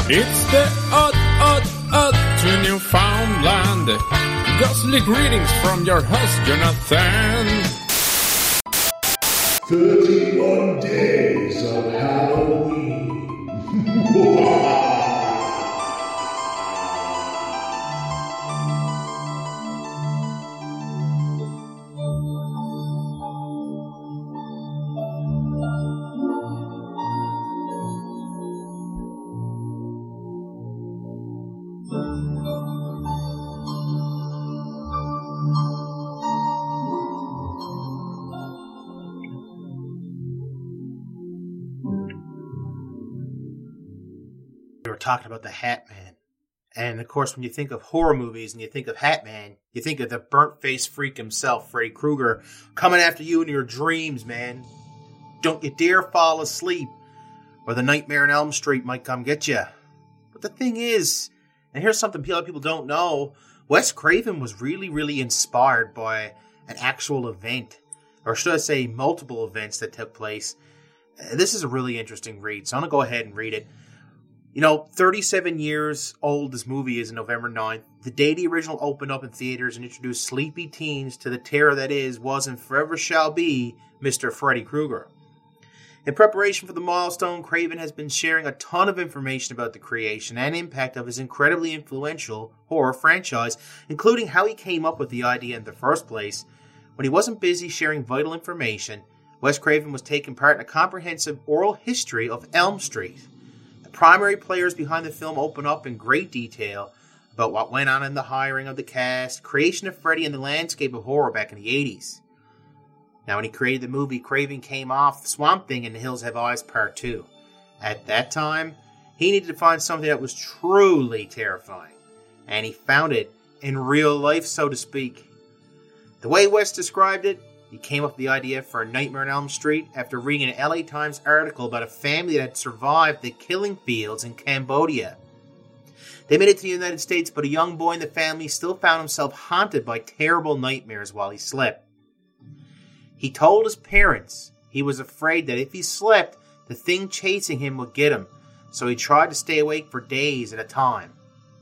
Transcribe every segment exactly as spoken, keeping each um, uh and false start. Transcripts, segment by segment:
It's the odd, odd, odd to Newfoundland. Ghostly greetings from your host, Jonathan. thirty-one days of Halloween. We were talking about the Hat Man. And of course, when you think of horror movies and you think of Hat Man, you think of the burnt-faced freak himself, Freddy Krueger, coming after you in your dreams, man. Don't you dare fall asleep, or the Nightmare on Elm Street might come get you. But the thing is, and here's something a lot of people don't know, Wes Craven was really, really inspired by an actual event, or should I say multiple events that took place. Uh, this is a really interesting read, so I'm going to go ahead and read it. You know, thirty-seven years old this movie is on November ninth. The day the original opened up in theaters and introduced sleepy teens to the terror that is, was, and forever shall be Mister Freddy Krueger. In preparation for the milestone, Craven has been sharing a ton of information about the creation and impact of his incredibly influential horror franchise, including how he came up with the idea in the first place. When he wasn't busy sharing vital information, Wes Craven was taking part in a comprehensive oral history of Elm Street. The primary players behind the film open up in great detail about what went on in the hiring of the cast, creation of Freddy, and the landscape of horror back in the eighties. Now, when he created the movie, Craven came off Swamp Thing in The Hills Have Eyes Part two. At that time, he needed to find something that was truly terrifying. And he found it in real life, so to speak. The way Wes described it, he came up with the idea for a Nightmare on Elm Street after reading an L A Times article about a family that had survived the killing fields in Cambodia. They made it to the United States, but a young boy in the family still found himself haunted by terrible nightmares while he slept. He told his parents he was afraid that if he slept, the thing chasing him would get him, so he tried to stay awake for days at a time.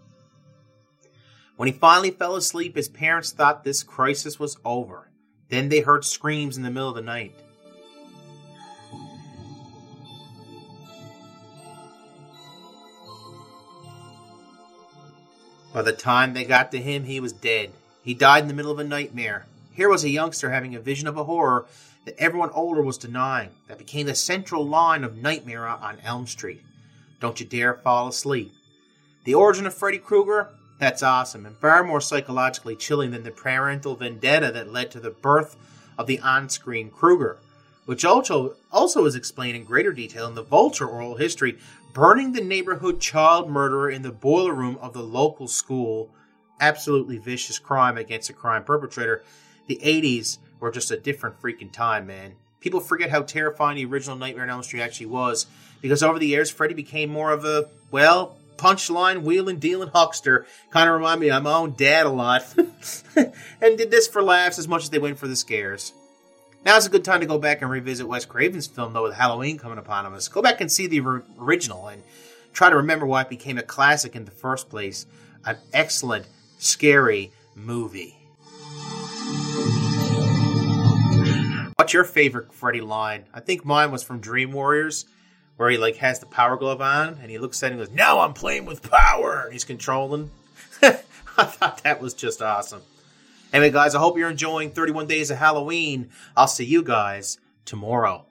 When he finally fell asleep, his parents thought this crisis was over. Then they heard screams in the middle of the night. By the time they got to him, he was dead. He died in the middle of a nightmare. Here was a youngster having a vision of a horror that everyone older was denying, that became the central line of Nightmare on Elm Street. Don't you dare fall asleep. The origin of Freddy Krueger? That's awesome, and far more psychologically chilling than the parental vendetta that led to the birth of the on-screen Krueger, which also, also is explained in greater detail in the Vulture oral history, burning the neighborhood child murderer in the boiler room of the local school. Absolutely vicious crime against a crime perpetrator. The eighties were just a different freaking time, man. People forget how terrifying the original Nightmare on Elm Street actually was, because over the years, Freddy became more of a, well, punchline, wheeling, dealing huckster. Kind of remind me of my own dad a lot. And did this for laughs as much as they went for the scares. Now's a good time to go back and revisit Wes Craven's film, though, with Halloween coming upon us. Go back and see the r- original and try to remember why it became a classic in the first place. An excellent, scary movie. What's your favorite Freddy line? I think mine was from Dream Warriors, where he like has the power glove on, and he looks at it and goes, "Now I'm playing with power!" And he's controlling. I thought that was just awesome. Anyway, guys, I hope you're enjoying thirty-one Days of Halloween. I'll see you guys tomorrow.